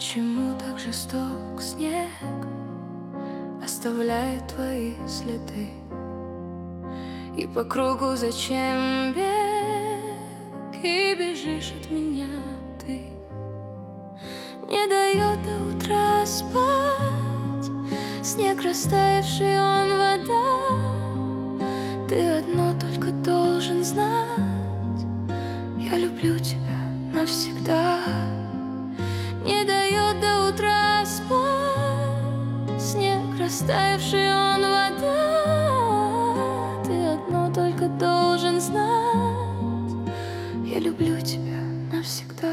Почему так жесток снег оставляет твои следы? И по кругу зачем бег, и бежишь от меня ты? Не дает до утра спать снег растаявший, он вода. Ты одно только должен знать: я люблю тебя навсегда. Не дает до утра спать снег растаявший, он вода. Ты одно только должен знать: я люблю тебя навсегда.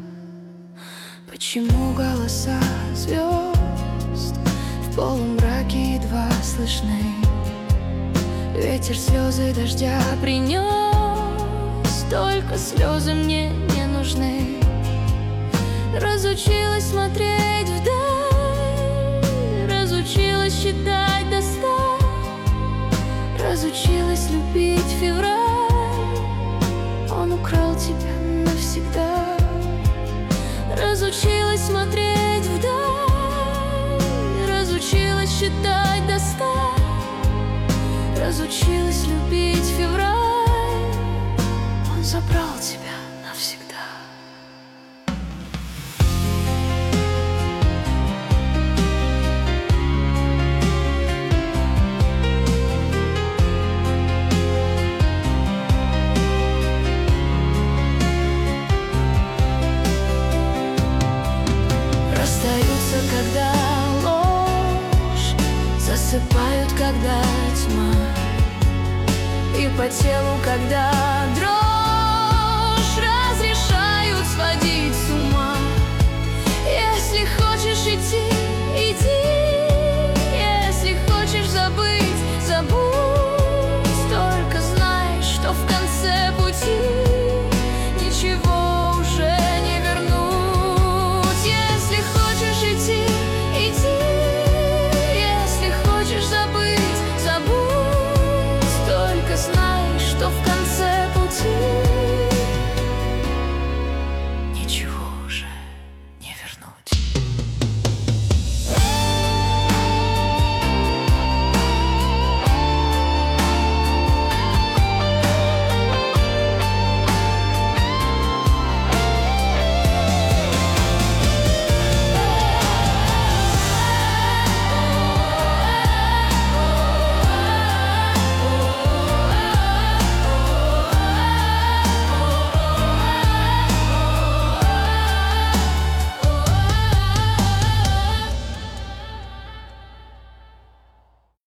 Почему голоса звезд в полумраке едва слышны? Ветер слезы дождя принес, только слезы мне не нужны. Разучилась смотреть вдаль, разучилась считать до 100, разучилась любить февраль, он украл тебя навсегда. Разучилась смотреть вдаль, разучилась считать до 100, разучилась любить февраль, он забрал тебя навсегда. Когда ложь засыпают, когда тьма, и по телу, когда дрожь.